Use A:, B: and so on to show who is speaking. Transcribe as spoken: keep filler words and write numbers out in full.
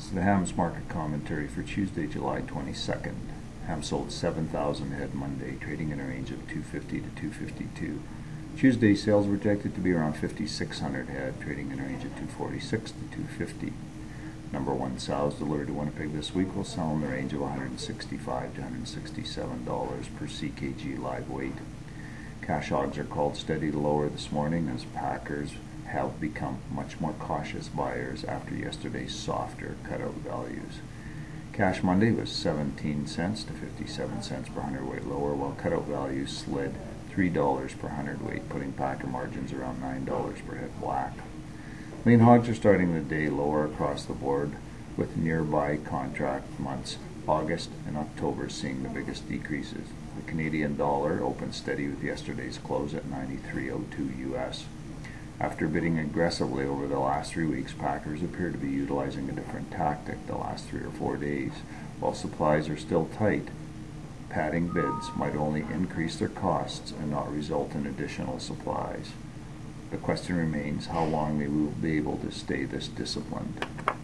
A: It's the hams market commentary for Tuesday, July twenty-second. Ham sold seven thousand head Monday, trading in a range of two fifty to two fifty-two. Tuesday sales were projected to be around fifty-six hundred head, trading in a range of two forty-six to two fifty. Number one sows delivered to Winnipeg this week will sell in the range of one hundred sixty-five to one hundred sixty-seven dollars per C K G live weight. Cash hogs are called steady to lower this morning as packers have become much more cautious buyers after yesterday's softer cutout values. Cash Monday was seventeen cents to fifty-seven cents per hundredweight lower, while cutout values slid three dollars per hundredweight, putting packer margins around nine dollars per head black. Lean hogs are starting the day lower across the board, with nearby contract months August and October seeing the biggest decreases. The Canadian dollar opened steady with yesterday's close at ninety-three oh two U S. After bidding aggressively over the last three weeks, packers appear to be utilizing a different tactic the last three or four days. While supplies are still tight, padding bids might only increase their costs and not result in additional supplies. The question remains how long they will be able to stay this disciplined.